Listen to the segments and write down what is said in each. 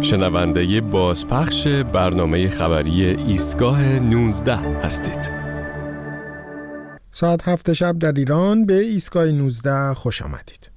شنونده بازپخش برنامه خبری ایستگاه 19 هستید. ساعت 7 شب در ایران به ایستگاه 19 خوش آمدید.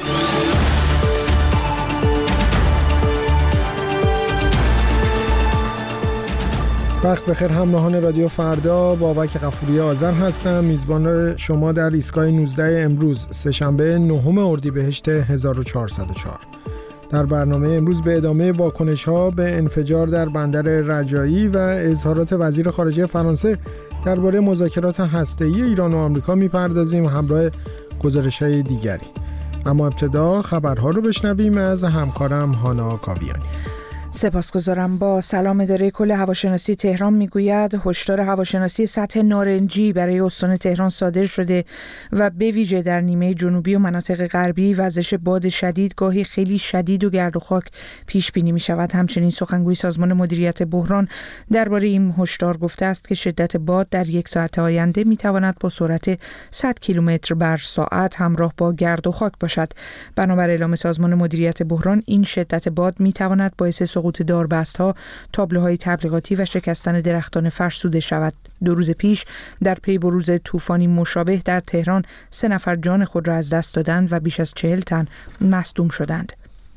وقت بخیر همراهان رادیو فردا، بابک غفوری آذر هستم، میزبان شما در ایستگاه 19 امروز سه‌شنبه 9 اردیبهشت 1404. در برنامه امروز به ادامه واکنش‌ها به انفجار در بندر رجایی و اظهارات وزیر خارجه فرانسه درباره مذاکرات هسته‌ای ایران و آمریکا می‌پردازیم همراه گزارش‌های دیگری. اما ابتدا خبرها رو بشنویم از همکارم هانا کاویانی. سپاسگزارم. با سلام، اداره کل هواشناسی تهران میگوید هشدار هواشناسی سطح نارنجی برای استان تهران صادر شده و به ویژه در نیمه جنوبی و مناطق غربی وزش باد شدید، گاهی خیلی شدید و گرد و خاک پیش بینی می شود. همچنین سخنگوی سازمان مدیریت بحران درباره این هشدار گفته است که شدت باد در یک ساعت آینده می تواند با سرعت 100 کیلومتر بر ساعت همراه با گرد و خاک باشد. بنابر اعلام سازمان مدیریت بحران این شدت باد می تواند باعث سقوط داربست‌ها، تابلوهای تبلیغاتی و شکستن درختان فرسوده شود. 2 روز پیش در پی بروز طوفانی مشابه در تهران 3 نفر جان خود را از دست دادند و بیش از 40 تن مصدوم شدند.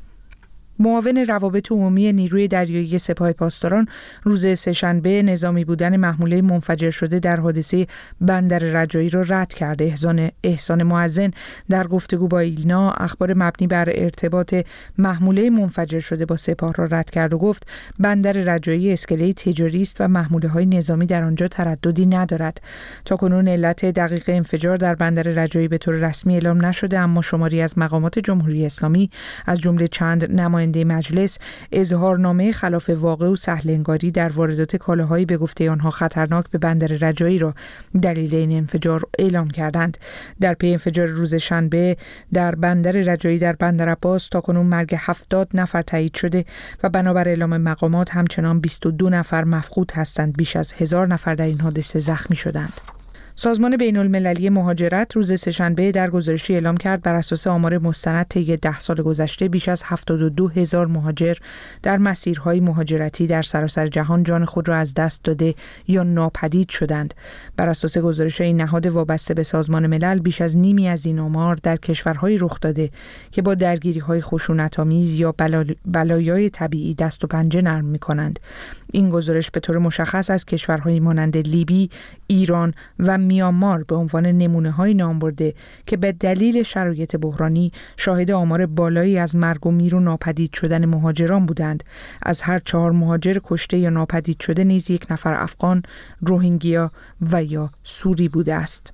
معاون روابط عمومی نیروی دریایی سپاه پاسداران روز سه‌شنبه نظامی بودن محموله منفجر شده در حادثه بندر رجایی را رد کرده. احسان معزن در گفتگو با ایلنا اخبار مبنی بر ارتباط محموله منفجر شده با سپاه را رد کرد و گفت بندر رجایی اسکله تجاری است و محموله‌های نظامی در آنجا ترددی ندارد. تاکنون علت دقیق انفجار در بندر رجایی به طور رسمی اعلام نشده، اما شماری از مقامات جمهوری اسلامی از جمله چند نماینده مجلس اظهارنامه خلاف واقع و سهل انگاری در واردات کالاهایی به گفته آنها خطرناک به بندر رجایی را دلیل این انفجار اعلام کردند. در پی انفجار روز شنبه در بندر رجایی در بندر عباس تاکنون مرگ 70 نفر تایید شده و بنابر اعلام مقامات همچنان 22 نفر مفقود هستند. بیش از 1000 نفر در این حادثه زخمی شدند. سازمان بین‌المللی مهاجرت روز سه‌شنبه در گزارشی اعلام کرد بر اساس آمار مستند طی 10 سال گذشته بیش از 72,000 مهاجر در مسیرهای مهاجرتی در سراسر جهان جان خود را از دست داده یا ناپدید شدند. بر اساس گزارش این نهاد وابسته به سازمان ملل بیش از نیمی از این آمار در کشورهای رخ داده که با درگیری‌های خشونت‌آمیز یا بلایای طبیعی دست و پنجه نرم می‌کنند. این گزارش به طور مشخص از کشورهایی مانند لیبی، ایران و میانمار به عنوان نمونه‌های نام برده که به دلیل شرایط بحرانی شاهد آمار بالایی از مرگ و میر و ناپدید شدن مهاجران بودند. از هر 4 مهاجر کشته یا ناپدید شده نیز 1 نفر افغان، روهینگیا و یا سوری بوده است.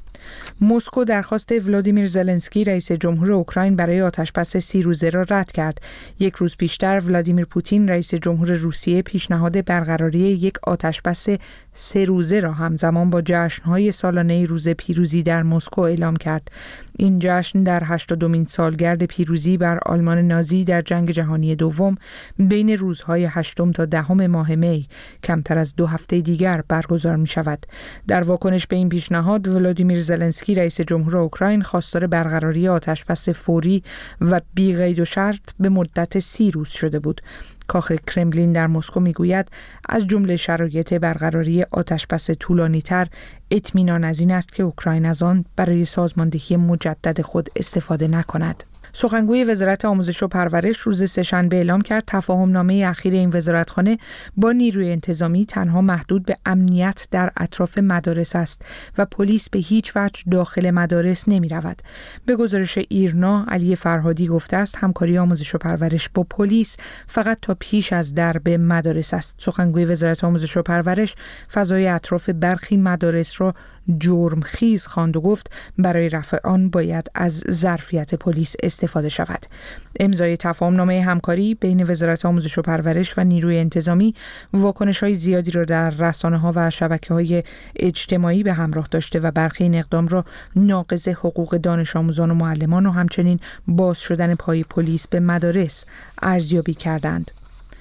مسکو درخواست ولادیمیر زلنسکی رئیس جمهور اوکراین برای آتشبس 30 روزه را رد کرد. 1 روز پیشتر ولادیمیر پوتین رئیس جمهور روسیه پیشنهاد برقراری یک آتشبس 3 روزه را همزمان با جشن‌های سالانه روز پیروزی در مسکو اعلام کرد. این جشن در 80مین سالگرد پیروزی بر آلمان نازی در جنگ جهانی دوم بین روزهای 8 تا 10 ماه می کمتر از 2 هفته دیگر برگزار می شود. در واکنش به این پیشنهاد ولادیمیر زلنسکی رئیس جمهور اوکراین خواستار برقراری آتشبس فوری و بی قید و شرط به مدت 30 روز شده بود. کاخ کرملین در مسکو میگوید از جمله شرایط برقراری آتشبس طولانی‌تر اطمینان از این است که اوکراین از آن برای سازماندهی مجدد خود استفاده نکند. سخنگوی وزارت آموزش و پرورش روز سه‌شنبه اعلام کرد تفاهم‌نامه اخیر این وزارتخانه با نیروی انتظامی تنها محدود به امنیت در اطراف مدارس است و پلیس به هیچ وجه داخل مدارس نمی‌رود. به گزارش ایرنا، علی فرهادی گفته است همکاری آموزش و پرورش با پلیس فقط تا پیش از درب مدارس است. سخنگوی وزارت آموزش و پرورش فضای اطراف برخی مدارس را جرمخیز خواند و گفت برای رفع آن باید از ظرفیت پلیس استفاده شود. امضای تفاهم‌نامه همکاری بین وزارت آموزش و پرورش و نیروی انتظامی واکنش‌های زیادی را در رسانه‌ها و شبکه‌های اجتماعی به همراه داشته و برخی این اقدام را ناقض حقوق دانش آموزان و معلمان و همچنین باز شدن پای پلیس به مدارس ارزیابی کردند.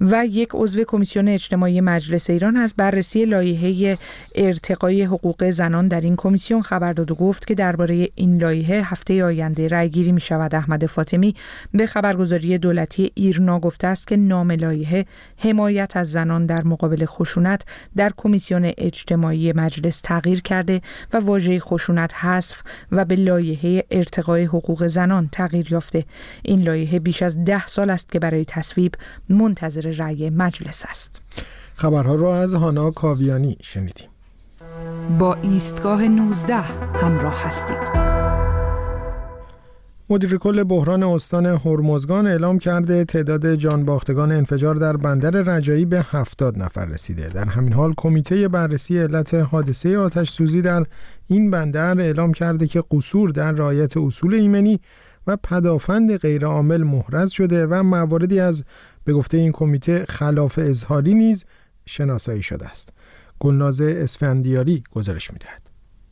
و یک عضو کمیسیون اجتماعی مجلس ایران از بررسی لایحه ارتقای حقوق زنان در این کمیسیون خبر داد و گفت که درباره این لایحه هفته آینده رأیگیری می‌شود. احمد فاطمی به خبرگزاری دولتی ایرنا گفته است که نام لایحه حمایت از زنان در مقابل خشونت در کمیسیون اجتماعی مجلس تغییر کرده و واژه خشونت حذف و به لایحه ارتقای حقوق زنان تغییر یافته. این لایحه بیش از 10 سال است که برای تصویب منتظر رأی مجلس است. خبرها رو از هانا کاویانی شنیدیم. با ایستگاه 19 همراه هستید. مدیر کل بحران استان هرمزگان اعلام کرده تعداد جانباختگان انفجار در بندر رجایی به 70 نفر رسیده. در همین حال کمیته بررسی علت حادثه آتش سوزی در این بندر اعلام کرده که قصور در رعایت اصول ایمنی و پدافند غیرعامل محرز شده و مواردی از به گفته این کمیته خلاف اظهاری نیز شناسایی شده است. گلناز اسفندیاری گزارش می‌دهد.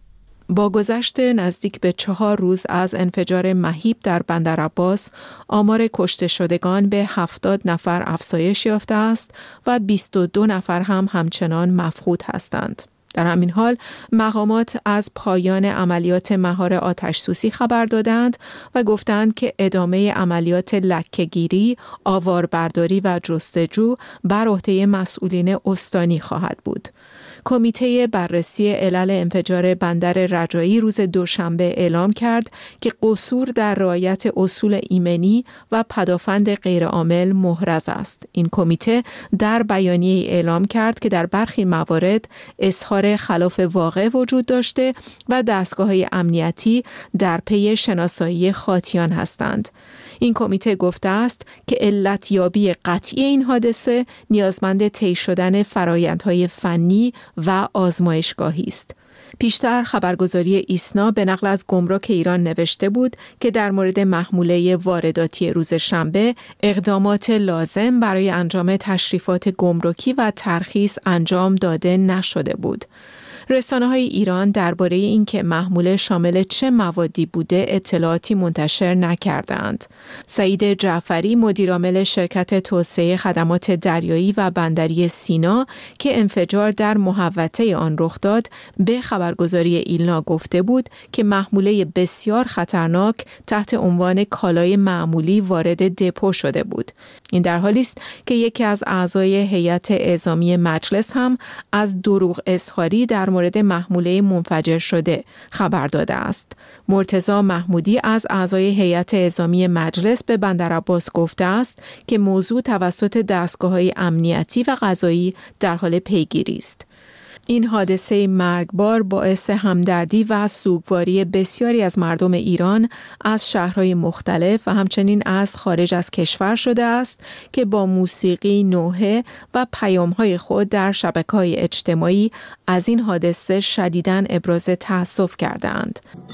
با گذشت نزدیک به 4 روز از انفجار مهیب در بندر عباس، آمار کشته شدگان به 70 نفر افزایش یافته است و 22 نفر هم همچنان مفقود هستند. در همین حال مقامات از پایان عملیات مهار آتش‌سوزی خبر دادند و گفتند که ادامه عملیات لکه‌گیری، آواربرداری و جستجو بر عهده مسئولین استانی خواهد بود. کمیته بررسی علل انفجار بندر رجایی روز دوشنبه اعلام کرد که قصور در رعایت اصول ایمنی و پدافند غیرعامل محرز است. این کمیته در بیانیه اعلام کرد که در برخی موارد اظهار خلاف واقع وجود داشته و دستگاه‌های امنیتی در پی شناسایی خاطیان هستند. این کمیته گفته است که علت یابی قطعی این حادثه نیازمند طی شدن فرآیندهای فنی و آزمایشگاهی است. پیشتر خبرگزاری ایسنا به نقل از گمرک ایران نوشته بود که در مورد محموله وارداتی روز شنبه اقدامات لازم برای انجام تشریفات گمرکی و ترخیص انجام داده نشده بود. رسانه‌های ایران درباره اینکه محموله شامل چه موادی بوده اطلاعاتی منتشر نکردند. سعید جعفری مدیرعامل شرکت توسعه خدمات دریایی و بندری سینا که انفجار در محوطه آن رخ داد به خبرگزاری ایلنا گفته بود که محموله بسیار خطرناک تحت عنوان کالای معمولی وارد دپو شده بود. این در حالی است که یکی از اعضای هیئت اعزامی مجلس هم از دروغ اظهاری در مورد محموله منفجر شده خبر داده است. مرتضی محمودی از اعضای هیئت اعزامی مجلس به بندر عباس گفته است که موضوع توسط دستگاه‌های امنیتی و قضایی در حال پیگیری است. این حادثه مرگبار باعث همدردی و سوگواری بسیاری از مردم ایران از شهرهای مختلف و همچنین از خارج از کشور شده است که با موسیقی، نوحه و پیام‌های خود در شبکه‌های اجتماعی از این حادثه شدیداً ابراز تأسف کردند.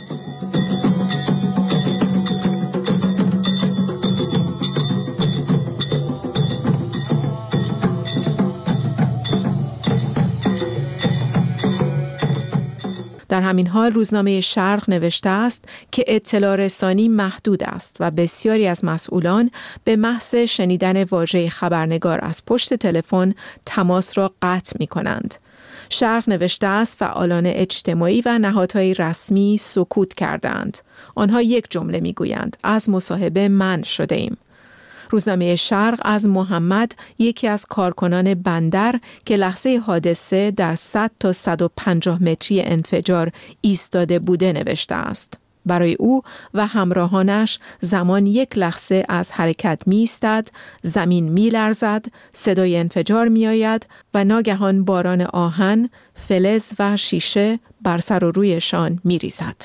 در همین حال روزنامه شرق نوشته است که اطلاع رسانی محدود است و بسیاری از مسئولان به محض شنیدن واژه خبرنگار از پشت تلفن تماس را قطع می کنند. شرق نوشته است فعالان اجتماعی و نهادهای رسمی سکوت کردند. آنها یک جمله می گویند: از مصاحبه منع شده ایم. روزنامه شرق از محمد، یکی از کارکنان بندر که لحظه حادثه در 100 تا 150 متری انفجار ایستاده بوده نوشته است. برای او و همراهانش زمان یک لحظه از حرکت می ایستد، زمین می لرزد، صدای انفجار می آید و ناگهان باران آهن، فلز و شیشه بر سر و رویشان می ریزد.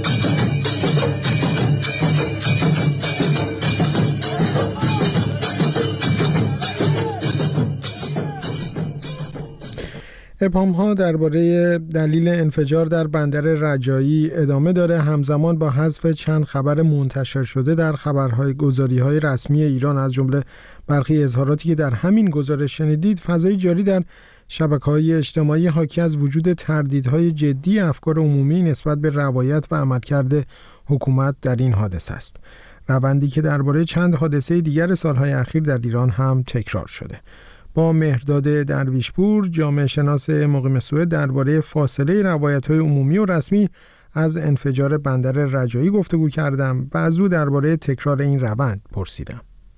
ابهام‌ها درباره دلیل انفجار در بندر رجایی ادامه داره. همزمان با حذف چند خبر منتشر شده در خبرهای گزاری‌های رسمی ایران، از جمله برخی اظهاراتی که در همین گزارش شنیدید، فضای جاری در شبکه‌های اجتماعی حاکی از وجود تردیدهای جدی افکار عمومی نسبت به روایت و عملکرد حکومت در این حادثه است. روندی که درباره چند حادثه دیگر سالهای اخیر در ایران هم تکرار شده. با مهرداد درویشپور، جامعه شناس مقیم سوئد، درباره فاصله روایت‌های عمومی و رسمی از انفجار بندر رجایی گفتگو کردم و از او درباره تکرار این روند پرسیدم.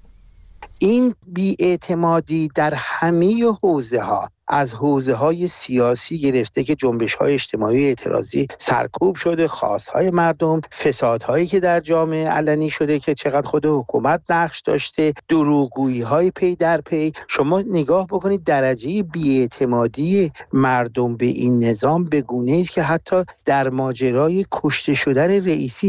این بی‌اعتمادی در همه حوزه‌ها، از حوزه‌های سیاسی گرفته که جنبش‌های اجتماعی اعتراضی سرکوب شده، خواست‌های مردم، فسادهایی که در جامعه علنی شده که چقدر خود حکومت نقش داشته، دروغگویی‌های پی در پی. شما نگاه بکنید درجه بی‌اعتمادی مردم به این نظام به گونه‌ای است که حتی در ماجرای کشته شدن رئیسی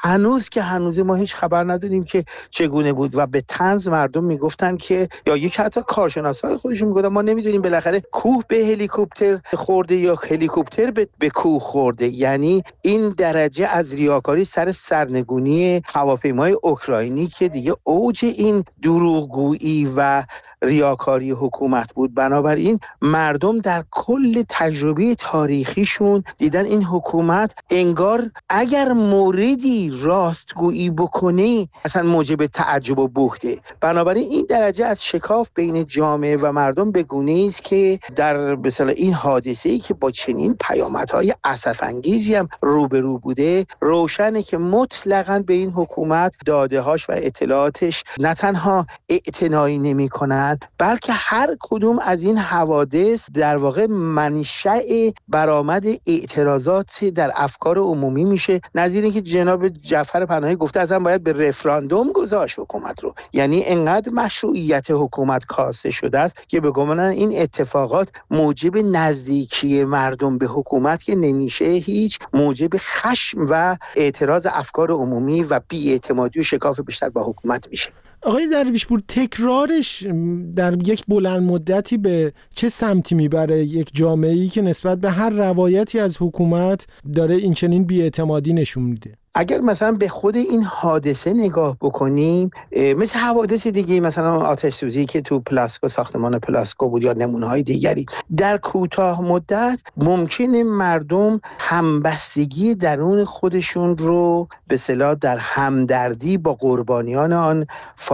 هنوز ما هیچ خبر نداریم که چگونه بود و به طنز مردم میگفتن که یا یک حتی کارشناسای خودشون میگفتن ما نمیدونیم بالاخره کوه به هلیکوپتر خورده یا هلیکوپتر به کوه خورده. یعنی این درجه از ریاکاری سر سرنگونی هواپیمای اوکراینی که دیگه اوج این دروغگویی و ریاکاری حکومت بود. بنابراین مردم در کل تجربه تاریخیشون دیدن این حکومت انگار اگر موردی راستگویی بکنه اصلا موجب تعجب و بهته. بنابراین این درجه از شکاف بین جامعه و مردم به گونه‌ای است که در مثلا این حادثه‌ای که با چنین پیامدهای اسف‌انگیزی هم روبرو بوده، روشنه که مطلقاً به این حکومت داده‌هاش و اطلاعاتش نه تنها اعتنایی نمی‌کنند، بلکه هر کدوم از این حوادث در واقع منشأ برآمد اعتراضات در افکار عمومی میشه. نظیر اینکه جناب جعفر پناهی گفته اصلا باید به رفراندوم گذاشت حکومت رو. یعنی انقدر مشروعیت حکومت کاسته شده است که به گمان این اتفاقات موجب نزدیکی مردم به حکومت که نمیشه هیچ، موجب خشم و اعتراض افکار عمومی و بی‌اعتمادی و شکاف بیشتر با حکومت میشه. آقای درویشپور، تکرارش در یک بلند مدتی به چه سمتی میبره یک جامعه‌ای که نسبت به هر روایتی از حکومت داره این چنین بی‌اعتمادی نشون میده؟ اگر مثلا به خود این حادثه نگاه بکنیم، مثل حوادث دیگه مثلا آتش سوزی که تو پلاسکو، ساختمان پلاسکو بود یا نمونه‌های دیگری، در کوتاه مدت ممکنه مردم همبستگی درون خودشون رو به اصطلاح در همدردی با قربانیان آن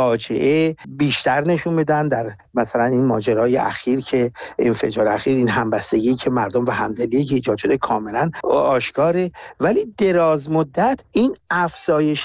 فاجعه بیشتر نشون بدن. در مثلا این ماجرای اخیر که انفجار اخیر، این همبستگی که مردم و همدلی که ایجاد شده کاملا آشکاره. ولی دراز مدت این افزایش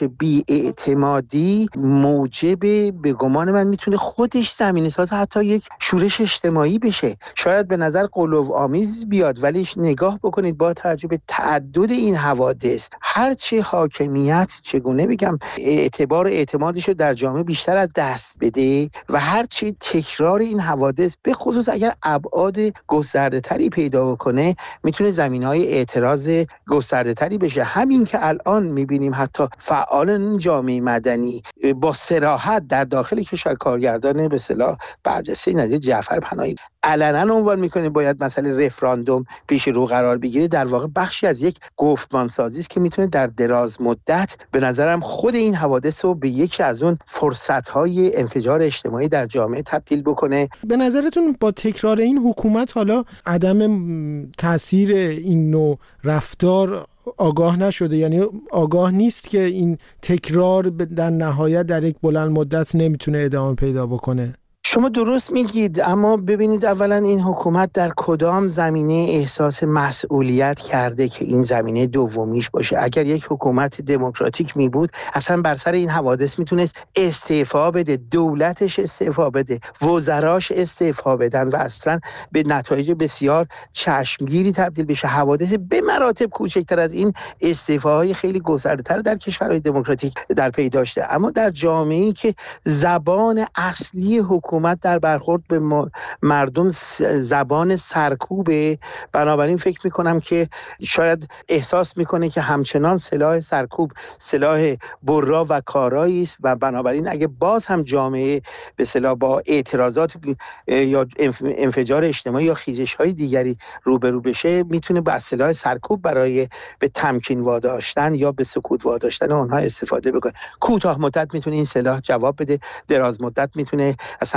بی‌اعتمادی موجب به گمان من میتونه خودش زمینه ساز حتی یک شورش اجتماعی بشه. شاید به نظر قلوآمیز بیاد، ولی نگاه بکنید با توجه به تعدد این حوادث، هرچه حاکمیت چگونه بگم اعتبار و اعتمادش رو در جامعه بیشتر از دست بده و هرچه تکرار این حوادث به خصوص اگر ابعاد گسترده تری پیدا بکنه میتونه زمینه‌های اعتراض گسترده تری بشه. همین که الان میبینیم حتی فعالان جامعه مدنی با صراحت در داخل کشور، کارگردان به اصطلاح برجسته نظیر جعفر پناهی علنا عنوان میکنه باید مسئله رفراندوم پیش رو قرار بگیره، در واقع بخشی از یک گفتمان سازی است که میتونه در دراز مدت به نظرم خود این حوادث رو به یکی از اون فرصت‌های انفجار اجتماعی در جامعه تبدیل بکنه. به نظرتون با تکرار این حکومت حالا عدم تاثیر این نوع رفتار آگاه نشده؟ یعنی آگاه نیست که این تکرار در نهایت در یک بلند مدت نمیتونه ادامه پیدا بکنه؟ شما درست میگید، اما ببینید اولا این حکومت در کدام زمینه احساس مسئولیت کرده که این زمینه دومیش باشه. اگر یک حکومت دموکراتیک می بود اصلا بر سر این حوادث میتونست استعفا بده، دولتش استعفا بده، وزراش استعفا بدن و اصلا به نتایج بسیار چشمگیری تبدیل بشه. حوادث به مراتب کوچکتر از این استعفاهای خیلی گسترده‌تر در کشورهای دموکراتیک در پی داشته. اما در جامعه‌ای که زبان اصلی حکومت در برخورد به مردم زبان سرکوبه، بنابراین فکر میکنم که شاید احساس میکنه که همچنان سلاح سرکوب سلاح برا و کارایی است و بنابراین اگه باز هم جامعه به اصطلاح با اعتراضات یا انفجار اجتماعی یا خیزش‌های دیگری روبرو بشه، میتونه با سلاح سرکوب برای به تمکین واداشتن یا به سکوت واداشتن اونها استفاده بکنه. کوتاه مدت میتونه این سلاح جواب بده، دراز مدت میتونه اصلا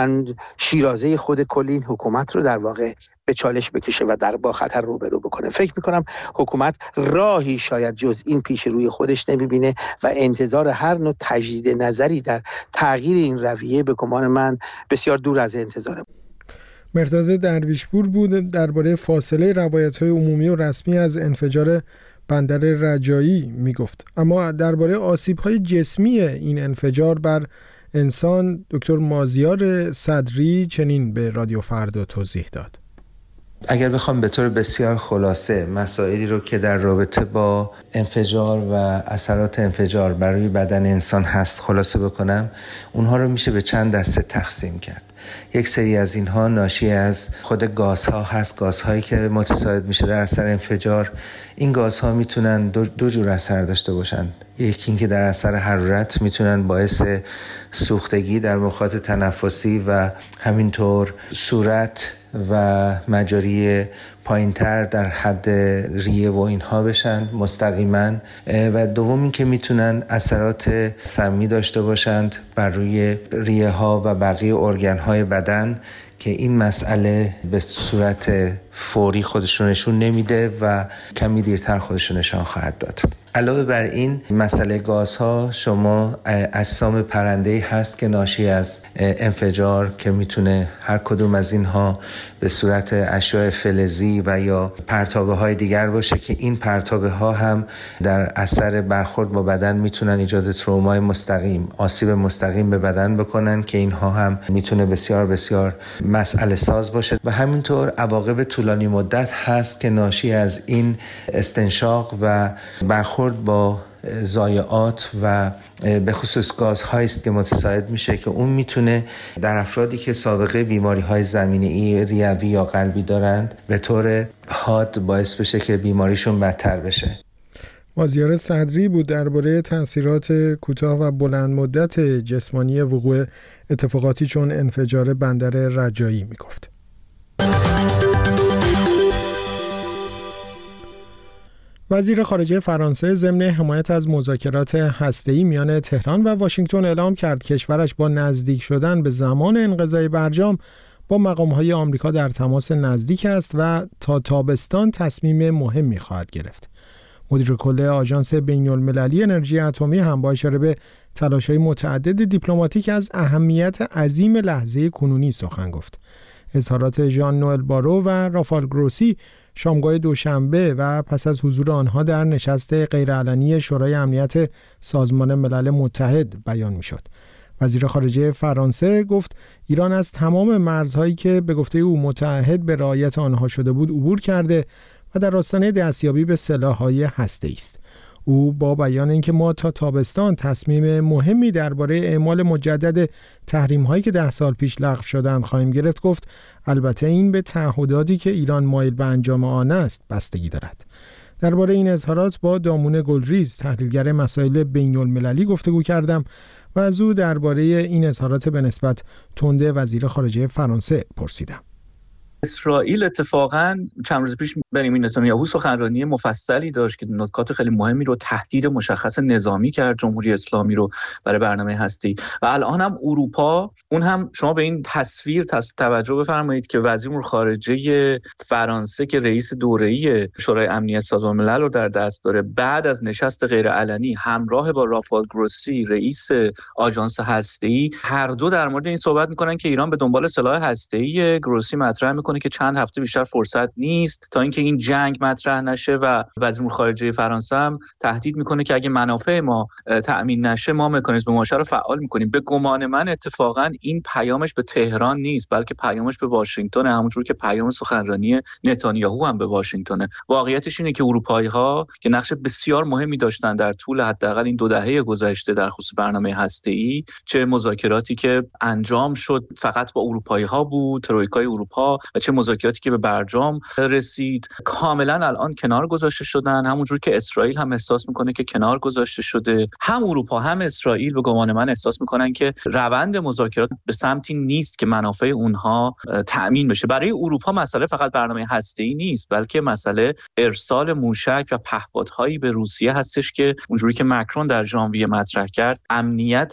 چند شیرازه خود کل این حکومت رو در واقع به چالش بکشه و با خطر روبرو بکنه. فکر میکنم حکومت راهی شاید جز این پیش روی خودش نمیبینه و انتظار هر نوع تجدید نظری در تغییر این رویه به گمان من بسیار دور از انتظاره. مرداد درویشپور بود درباره فاصله روایت‌های عمومی و رسمی از انفجار بندر رجایی میگفت. اما درباره آسیب‌های جسمی این انفجار بر انسان دکتر مازیار صدری چنین به رادیو فردا توضیح داد. اگر بخوام به طور بسیار خلاصه مسائلی رو که در رابطه با انفجار و اثرات انفجار برای بدن انسان هست خلاصه بکنم، اونها رو میشه به چند دسته تقسیم کرد. یک سری از اینها ناشی از خود گازها هست، گازهایی که متساعد میشه در اثر انفجار. این گازها میتونن دو جور اثر داشته باشن. یکی اینکه در اثر حرارت میتونن باعث سوختگی در مخاط تنفسی و همینطور صورت و مجاری پایینتر در حد ریه و اینها بشن مستقیما، و دوم این که میتونن اثرات سمی داشته باشند بر روی ریه ها و بقیه ارگان های بدن که این مسئله به صورت فوری خودشون نشون نمیده و کمی دیرتر خودشون نشان خواهد داد. علاوه بر این مسئله گازها، شما اجسام پرنده‌ای هست که ناشی از انفجار که میتونه هر کدوم از اینها به صورت اشعاع فلزی و یا پرتابه های دیگر باشه که این پرتابه ها هم در اثر برخورد با بدن میتونن ایجاد ترومای مستقیم، آسیب مستقیم به بدن بکنن که اینها هم میتونه بسیار بسیار مسئله ساز باشه. و همینطور عواقب طولانی مدت هست که ناشی از این استنشاق و برخورد با ضایعات و به خصوص گازهایی است که متساعد میشه که اون میتونه در افرادی که سابقه بیماری‌های زمینه‌ای ریوی یا قلبی دارند به طور حاد باعث بشه که بیماریشون بدتر بشه. مازیار صدری بود درباره تأثیرات کوتاه و بلند مدت جسمانی وقوع اتفاقاتی چون انفجار بندر رجایی میگفت. وزیر خارجه فرانسه ضمن حمایت از مذاکرات هسته‌ای میان تهران و واشنگتن اعلام کرد کشورش با نزدیک شدن به زمان انقضای برجام با مقام‌های آمریکا در تماس نزدیک است و تا تابستان تصمیم مهمی خواهد گرفت. مدیر کل آژانس بین‌المللی انرژی اتمی هم با اشاره به تلاش‌های متعدد دیپلماتیک از اهمیت عظیم لحظه کنونی سخن گفت. اظهارات ژان نوئل بارو و رافال گروسی شامگاه دوشنبه و پس از حضور آنها در نشست غیرعلنی شورای امنیت سازمان ملل متحد بیان می‌شد. وزیر خارجه فرانسه گفت ایران از تمام مرزهایی که به گفته او متعهد به رعایت آنها شده بود عبور کرده و در آستانه دستیابی به سلاح‌های هسته‌ای است. او با بیان اینکه ما تا تابستان تصمیم مهمی درباره اعمال مجدد تحریم‌هایی که 10 سال پیش لغو شدند خواهیم گرفت گفت البته این به تعهداتی که ایران مایل به انجام آن است بستگی دارد. درباره این اظهارات با دامون گلریز تحلیلگر مسائل بین‌المللی گفتگو کردم و از او درباره این اظهارات به نسبت تنده وزیر خارجه فرانسه پرسیدم. اسرائیل اتفاقاً چند روز پیش بنیامین نتانیاهو سخنرانی مفصلی داشت که نکات خیلی مهمی رو تهدید مشخص نظامی کرد جمهوری اسلامی رو برای برنامه هستی. و الان هم اروپا، اون هم شما به این تصویر توجه بفرمایید که وزیر امور خارجه فرانسه که رئیس دوره‌ای شورای امنیت سازمان ملل رو در دست داره بعد از نشست غیرعلنی همراه با رافال گروسی رئیس آژانس هسته‌ای هر دو در مورد این صحبت می‌کنن که ایران به دنبال سلاح هسته‌ای. گروسی مطرح می‌کنه که چند هفته بیشتر فرصت نیست تا اینکه این جنگ مطرح نشه و وزیر امور خارجه فرانسه هم تهدید میکنه که اگه منافع ما تأمین نشه ما مکانیزم مماشا رو فعال میکنیم. به گمان من اتفاقا این پیامش به تهران نیست بلکه پیامش به واشنگتن، همونجور که پیام سخنرانی نتانیاهو هم به واشنگتنه. واقعیتش اینه که اروپایی‌ها که نقش بسیار مهمی داشتن در طول حداقل این 2 دهه گذشته در خصوص برنامه هسته‌ای، چه مذاکراتی که انجام شد فقط با اروپایی‌ها بود، ترویکای اروپا و چه مذاکراتی که به برجام رسید کاملا الان کنار گذاشته شدن، همونجور که اسرائیل هم احساس میکنه که کنار گذاشته شده. هم اروپا هم اسرائیل به گمان من احساس میکنن که روند مذاکرات به سمتی نیست که منافع اونها تأمین بشه. برای اروپا مسئله فقط برنامه هسته‌ای نیست، بلکه مسئله ارسال موشک و پهپادهایی به روسیه هستش که اونجوری که مکرون در ژانویه مطرح کرد امنیت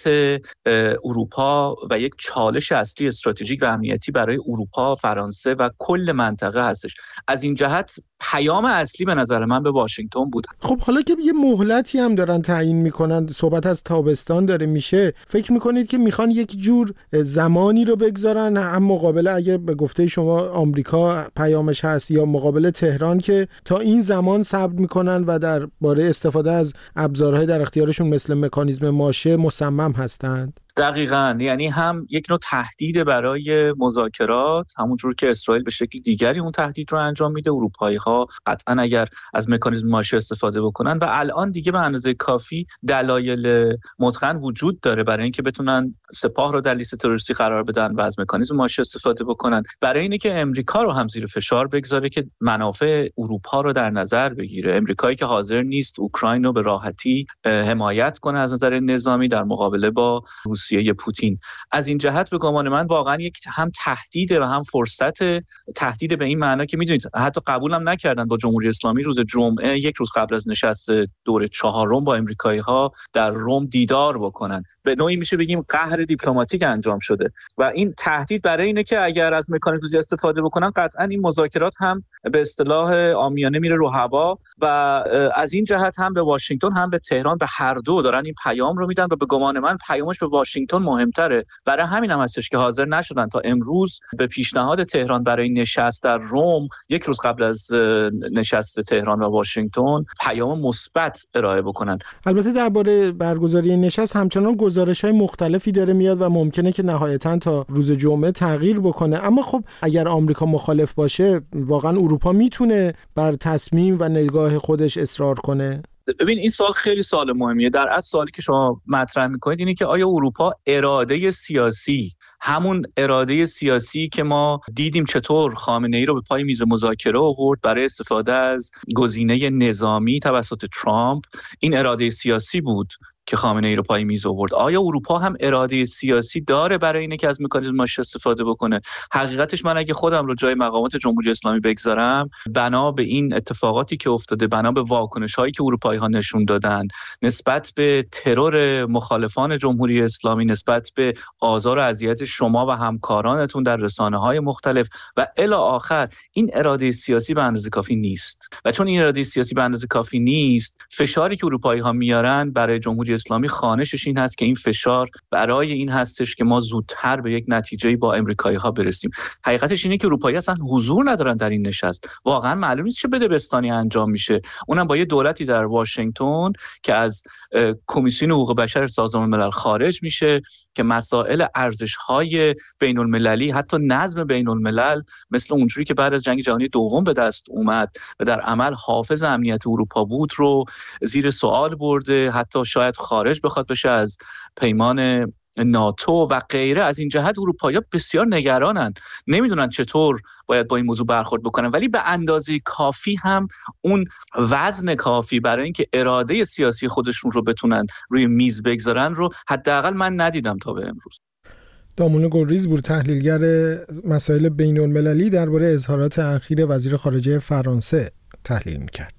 اروپا و یک چالش اصلی استراتژیک و امنیتی برای اروپا، فرانسه و کل منطقه هستش. از این جهت پیام اصلی به نظر من به واشنگتن بود. خب حالا که یه مهلتی هم دارن تعیین میکنن، صحبت از تابستان داره میشه، فکر میکنید که میخوان یک جور زمانی رو بگذارن هم مقابل، اگه به گفته شما آمریکا پیامش هست، یا مقابل تهران که تا این زمان صبر میکنن و درباره استفاده از ابزارهای در اختیارشون مثل مکانیزم ماشه مصمم هستند؟ دقیقاً، یعنی هم یک نوع تهدید برای مذاکرات، همونجور که اسرائیل به شکل دیگری اون تهدید رو انجام میده، اروپایی‌ها قطعاً اگر از مکانیزم ماشه استفاده بکنن و الان دیگه به اندازه کافی دلایل متقن وجود داره برای اینکه بتونن سپاه رو در لیست تروریستی قرار بدن و از مکانیزم ماشه استفاده بکنن، برای اینه که امریکا رو هم زیر فشار بگذاره که منافع اروپا رو در نظر بگیره. امریکایی که حاضر نیست اوکراین رو به راحتی حمایت کنه از نظر نظامی در مقابله با روسیه پوتین. از این جهت به گمان من واقعا یک هم تهدیده و هم فرصت. تهدید به این معنا که میدونید حتی قبولم نکردن با جمهوری اسلامی روز جمعه یک روز قبل از نشست دور 4 با آمریکایی‌ها در روم دیدار بکنن. به نوعی میشه بگیم قهر دیپلماتیک انجام شده و این تهدید برای اینه که اگر از مکانیزم استفاده بکنن قطعا این مذاکرات هم به اصطلاح عامیانه میره رو هوا و از این جهت هم به واشنگتن هم به تهران به هر دو دارن این پیام رو میدن و به گمان من پیامش به واشنگتن مهمتره. برای همین هم هستش که حاضر نشدن تا امروز به پیشنهاد تهران برای نشست در روم یک روز قبل از نشست تهران و واشنگتن پیام مثبت ارائه بکنن. البته درباره برگزاری نشست همچنان گزارش‌های مختلفی داره میاد و ممکنه که نهایتاً تا روز جمعه تغییر بکنه، اما خب اگر آمریکا مخالف باشه واقعا اروپا میتونه بر تصمیم و نگاه خودش اصرار کنه؟ ببین این سوال خیلی سوال مهمیه. در اصل سوالی که شما مطرح میکنید اینه که آیا اروپا اراده سیاسی، همون اراده سیاسی که ما دیدیم چطور خامنه‌ای رو به پای میز مذاکره آورد برای استفاده از گزینه نظامی توسط ترامپ، این اراده سیاسی بود که خامنه‌ای رو پای میز آورد. آیا اروپا هم اراده سیاسی داره برای اینه که از مکانیزم ماشه استفاده بکنه؟ حقیقتش من اگه خودم رو جای مقامات جمهوری اسلامی بگذارم، بنا به این اتفاقاتی که افتاده، بنا به واکنش‌هایی که اروپایی‌ها نشون دادن نسبت به ترور مخالفان جمهوری اسلامی، نسبت به آزار و اذیت شما و همکارانتون در رسانه‌های مختلف و الی آخر، این اراده سیاسی به اندازه کافی نیست. و چون این اراده سیاسی به اندازه کافی نیست، فشاری که اروپایی‌ها میارن برای جمهوری اسلامی خوانشش این هست که این فشار برای این هستش که ما زودتر به یک نتیجه‌ای با آمریکایی‌ها برسیم. حقیقتش اینه که اروپایی‌ها اصلا حضور ندارن در این نشست. واقعا معلوم نیست چه بدبستانی انجام میشه. اونم با یه دولتی در واشنگتن که از کمیسیون حقوق بشر سازمان ملل خارج میشه، که مسائل ارزش‌های بین‌المللی، حتی نظم بین‌الملل مثل اونجوری که بعد از جنگ جهانی دوم به دست اومد و در عمل حافظ امنیت اروپا بود رو زیر سوال برده، حتی شاید خارج بخواد بشه از پیمان ناتو و غیره. از این جهت اروپایی‌ها بسیار نگرانن، نمیدونن چطور باید با این موضوع برخورد بکنن، ولی به اندازه کافی هم اون وزن کافی برای اینکه اراده سیاسی خودشون رو بتونن روی میز بگذارن رو حداقل من ندیدم تا به امروز. دامون گلریز، تحلیلگر مسائل بین‌المللی، درباره اظهارات اخیر وزیر خارجه فرانسه تحلیل می‌کرد.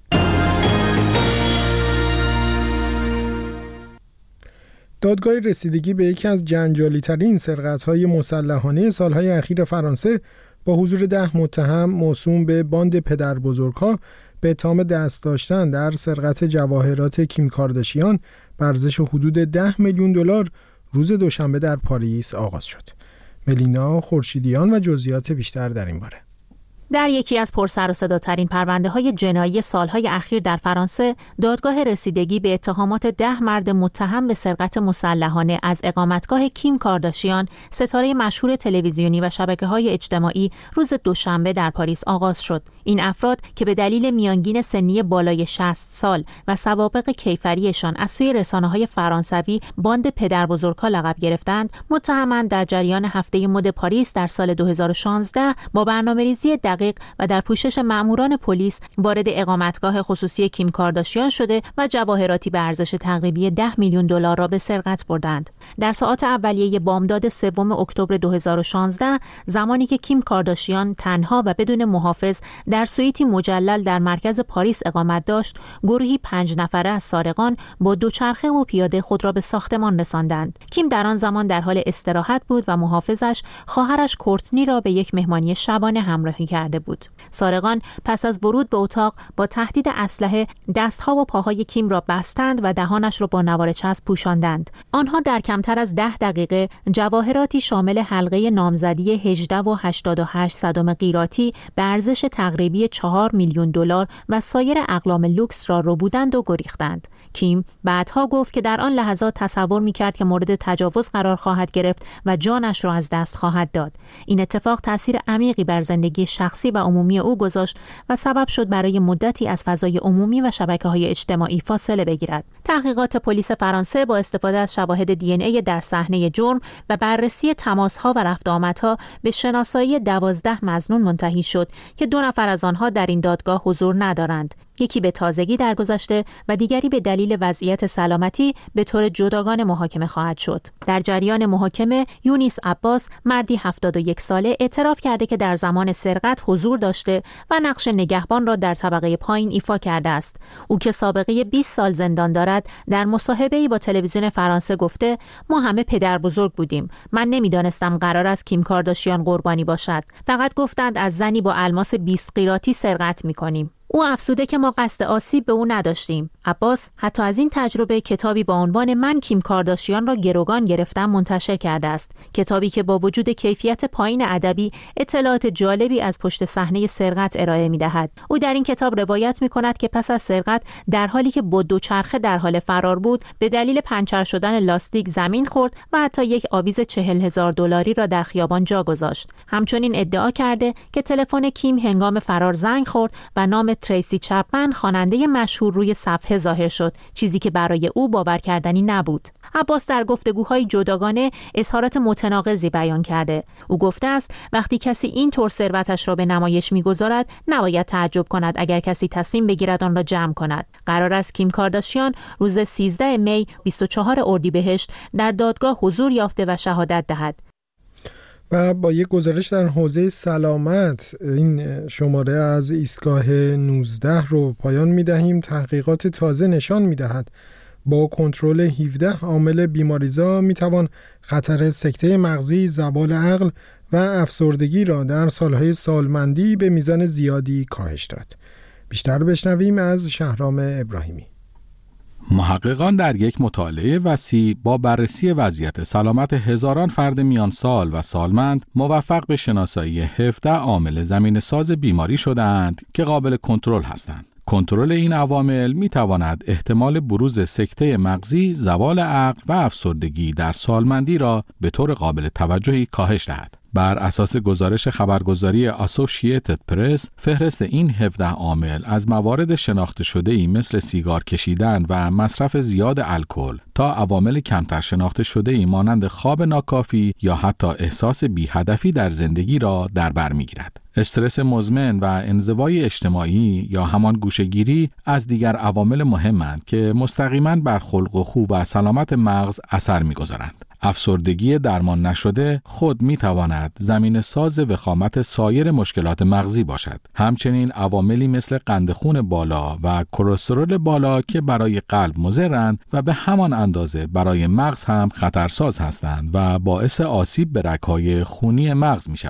دادگاه رسیدگی به یکی از جنجالی‌ترین سرقت‌های مسلحانه سال‌های اخیر فرانسه با حضور 10 متهم موسوم به باند پدربزرگ‌ها به اتهام دست داشتن در سرقت جواهرات کیم کارداشیان به ارزش حدود 10 میلیون دلار روز دوشنبه در پاریس آغاز شد. ملینا خورشیدیان و جزئیات بیشتر در این باره. در یکی از پرسر و صداترین پرونده‌های جنایی سالهای اخیر در فرانسه، دادگاه رسیدگی به اتهامات 10 مرد متهم به سرقت مسلحانه از اقامتگاه کیم کارداشیان، ستاره مشهور تلویزیونی و شبکه‌های اجتماعی، روز دوشنبه در پاریس آغاز شد. این افراد که به دلیل میانگین سنی بالای 60 سال و سوابق کیفریشان از سوی رسانه‌های فرانسوی باند پدربزرگ‌ها لقب گرفتند، متهمند در جریان هفته مد پاریس در سال 2016 با برنامه‌ریزی دقیق و در پوشش مأموران پلیس وارد اقامتگاه خصوصی کیم کارداشیان شده و جواهراتی به ارزش تقریبی 10 میلیون دلار را به سرقت بردند. در ساعات اولیه بامداد 3 اکتبر 2016، زمانی که کیم کارداشیان تنها و بدون محافظ در سویتی مجلل در مرکز پاریس اقامت داشت، گروهی 5 نفره از سارقان با دوچرخه و پیاده خود را به ساختمان رساندند. کیم در آن زمان در حال استراحت بود و محافظش خواهرش کورتنی را به یک مهمانی شبانه همراهی کرده بود. سارقان پس از ورود به اتاق با تهدید اسلحه دستها و پاهای کیم را بستند و دهانش را با نوار چسب پوشاندند. آنها در کمتر از 10 دقیقه جواهراتی شامل حلقه نامزدی 18.88 قیراطی به ارزش تقریبی 4 میلیون دلار و سایر اقلام لوکس را ربودند و گریختند. کیم بعدها گفت که در آن لحظات تصور می‌کرد که مورد تجاوز قرار خواهد گرفت و جانش را از دست خواهد داد. این اتفاق تأثیر عمیقی بر زندگی شخصی و عمومی او گذاشت و سبب شد برای مدتی از فضای عمومی و شبکه‌های اجتماعی فاصله بگیرد. تحقیقات پلیس فرانسه با استفاده از شواهد دی ان ای در صحنه جرم و بررسی تماس‌ها و رفت آمدها به شناسایی 12 مظنون منتهی شد که 2 نفر از آنها در این دادگاه حضور ندارند. یکی به تازگی درگذشته و دیگری به دلیل وضعیت سلامتی به طور جداگانه محاکمه خواهد شد. در جریان محاکمه، یونیس عباس، مردی 71 ساله، اعتراف کرده که در زمان سرقت حضور داشته و نقش نگهبان را در طبقه پایین ایفا کرده است. او که سابقه 20 سال زندان دارد، در مصاحبه‌ای با تلویزیون فرانسه گفته: ما همه پدر بزرگ بودیم. من نمیدانستم قرار است کیم کارداشیان قربانی باشد. فقط گفتند از زنی با الماس 20 قیراطی سرقت می‌کنیم. او افزوده که ما قصد آسیب به او نداشتیم. عباس حتی از این تجربه کتابی با عنوان من کیم کارداشیان را گروگان گرفتم منتشر کرده است. کتابی که با وجود کیفیت پایین ادبی اطلاعات جالبی از پشت صحنه سرقت ارائه می‌دهد. او در این کتاب روایت می‌کند که پس از سرقت در حالی که با دوچرخه در حال فرار بود، به دلیل پنچر شدن لاستیک زمین خورد و حتی یک آویز 40,000 دلاری را در خیابان جا گذاشت. همچنین ادعا کرده که تلفن کیم هنگام فرار زنگ خورد و نام تریسی چپمن، خواننده مشهور، روی صفحه ظاهر شد، چیزی که برای او باور کردنی نبود. عباس در گفتگوهای جداگانه اظهارات متناقضی بیان کرده. او گفته است وقتی کسی این طور ثروتش را به نمایش می‌گذارد، نباید تعجب کند اگر کسی تصمیم بگیرد آن را جمع کند. قرار است کیم کارداشیان روز 13 می 24 اردیبهشت در دادگاه حضور یافته و شهادت دهد. و با یک گزارش در حوزه سلامت، این شماره از ایستگاه 19 رو پایان می‌دهیم. تحقیقات تازه نشان می‌دهد با کنترل 17 عامل بیماریزا می‌توان خطر سکته مغزی، زوال عقل و افسردگی را در سالهای سالمندی به میزان زیادی کاهش داد. بیشتر بشنویم از شهرام ابراهیمی. محققان در یک مطالعه وسیع با بررسی وضعیت سلامت هزاران فرد میان سال و سالمند موفق به شناسایی 17 عامل زمینه‌ساز بیماری شدند که قابل کنترل هستند. کنترل این عوامل می تواند احتمال بروز سکته مغزی، زوال عقل و افسردگی در سالمندی را به طور قابل توجهی کاهش دهد. بر اساس گزارش خبرگزاری اسوسییتد پرس، فهرست این 17 عامل از موارد شناخته شده‌ای مثل سیگار کشیدن و مصرف زیاد الکل تا عوامل کمتر شناخته شده‌ای مانند خواب ناکافی یا حتی احساس بی‌هدفی در زندگی را در بر می‌گیرد. استرس مزمن و انزوای اجتماعی یا همان گوشه‌گیری از دیگر عوامل مهمند که مستقیماً بر خلق و خو و سلامت مغز اثر می‌گذارند. افسردگی درمان نشده خود می‌تواند زمینه‌ساز وخامت سایر مشکلات مغزی باشد. همچنین عواملی مثل قند خون بالا و کلسترول بالا که برای قلب مضرند و به همان اندازه برای مغز هم خطرساز هستند و باعث آسیب به رگ‌های خونی مغز می‌شوند.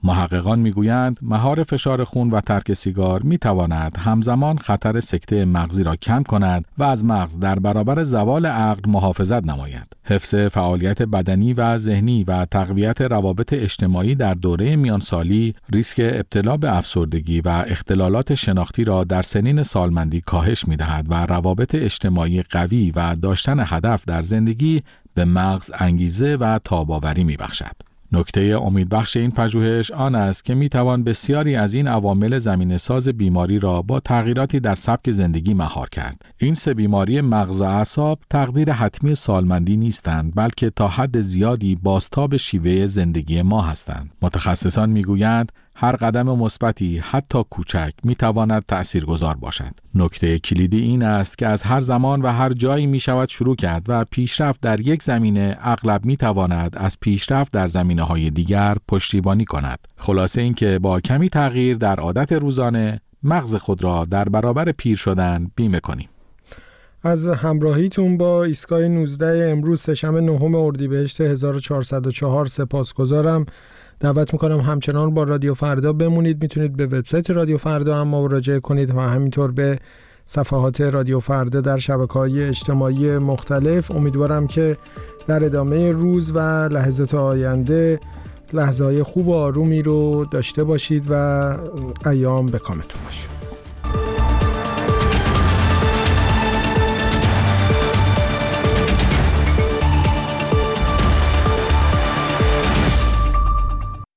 محققان میگویند مهار فشار خون و ترک سیگار میتواند همزمان خطر سکته مغزی را کم کند و از مغز در برابر زوال عقل محافظت نماید. حفظ فعالیت بدنی و ذهنی و تقویت روابط اجتماعی در دوره میانسالی ریسک ابتلا به افسردگی و اختلالات شناختی را در سنین سالمندی کاهش می‌دهد و روابط اجتماعی قوی و داشتن هدف در زندگی به مغز انگیزه و تاب‌آوری می‌بخشد. نکته امیدبخش این پژوهش آن است که میتوان بسیاری از این عوامل زمینه‌ساز بیماری را با تغییراتی در سبک زندگی مهار کرد. این سه بیماری مغز و اعصاب تقدیر حتمی سالمندی نیستند، بلکه تا حد زیادی بازتاب شیوه زندگی ما هستند. متخصصان میگویند هر قدم مثبتی حتی کوچک میتواند تأثیرگذار باشد. نکته کلیدی این است که از هر زمان و هر جایی میشود شروع کرد و پیشرفت در یک زمینه اغلب میتواند از پیشرفت در زمینه‌های دیگر پشتیبانی کند. خلاصه این که با کمی تغییر در عادت روزانه مغز خود را در برابر پیر شدن بیمه کنیم. از همراهیتون با ایستگاه 19 امروز سه‌شنبه 9 اردیبهشت 1404 سپاسگزارم. دعوت میکنم همچنان با رادیو فردا بمونید. میتونید به وبسایت رادیو فردا هم مراجعه کنید و همینطور به صفحات رادیو فردا در شبکه‌های اجتماعی مختلف. امیدوارم که در ادامه روز و لحظات آینده لحظه‌های خوب و آرومی رو داشته باشید و ایام به کامتون باشه.